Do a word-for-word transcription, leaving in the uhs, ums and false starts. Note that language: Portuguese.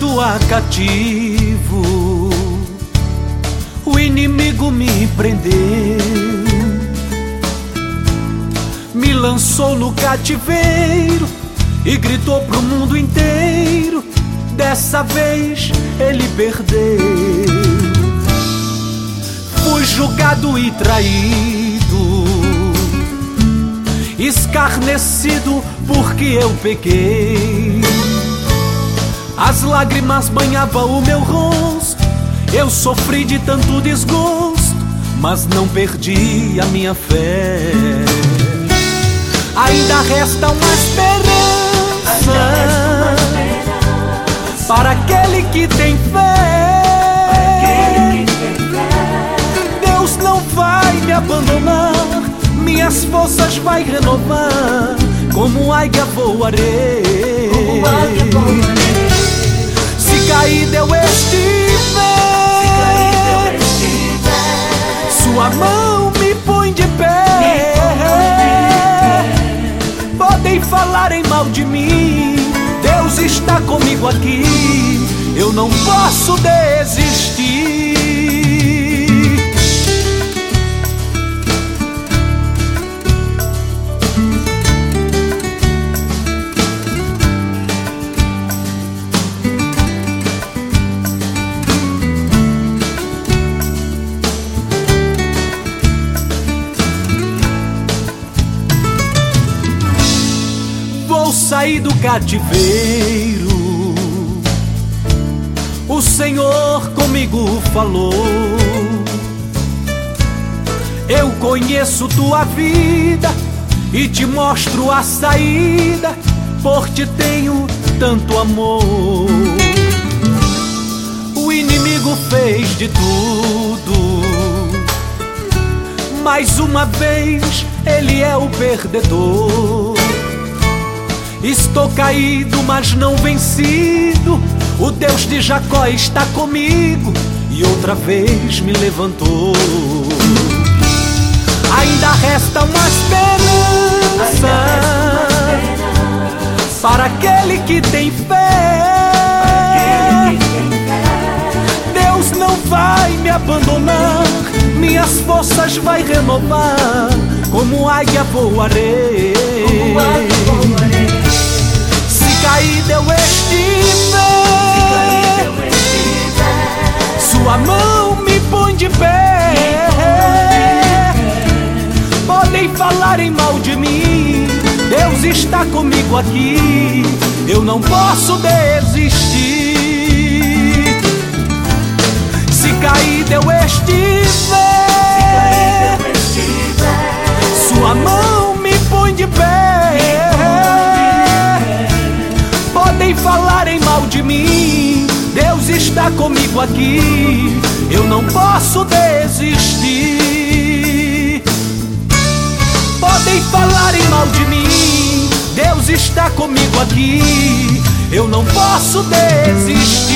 a cativo, o inimigo me prendeu, me lançou no cativeiro e gritou pro mundo inteiro: dessa vez ele perdeu. Fui julgado e traído, escarnecido porque eu pequei. As lágrimas banhavam o meu rosto, eu sofri de tanto desgosto, mas não perdi a minha fé. Ainda resta uma esperança para aquele que tem fé. Deus não vai me abandonar, minhas forças vai renovar, como águia voarei. Se caído eu estiver, sua mão me põe de pé. Podem falarem mal de mim, Deus está comigo aqui, eu não posso desistir. Vou sair do cativeiro, o Senhor comigo falou. Eu conheço tua vida e te mostro a saída, por te tenho tanto amor. O inimigo fez de tudo, mais uma vez ele é o perdedor. Estou caído, mas não vencido, o Deus de Jacó está comigo e outra vez me levantou. Ainda resta uma esperança para aquele que tem fé. Deus não vai me abandonar, minhas forças vai renovar, como águia voarei. Se caído eu estiver, sua mão me põe de pé. Podem falarem mal de mim, Deus está comigo aqui, eu não posso desistir. Se caído eu estiver, sua mão me põe de pé. Podem falarem mal de mim, Deus está comigo aqui, eu não posso desistir. Podem falarem mal de mim, Deus está comigo aqui, eu não posso desistir.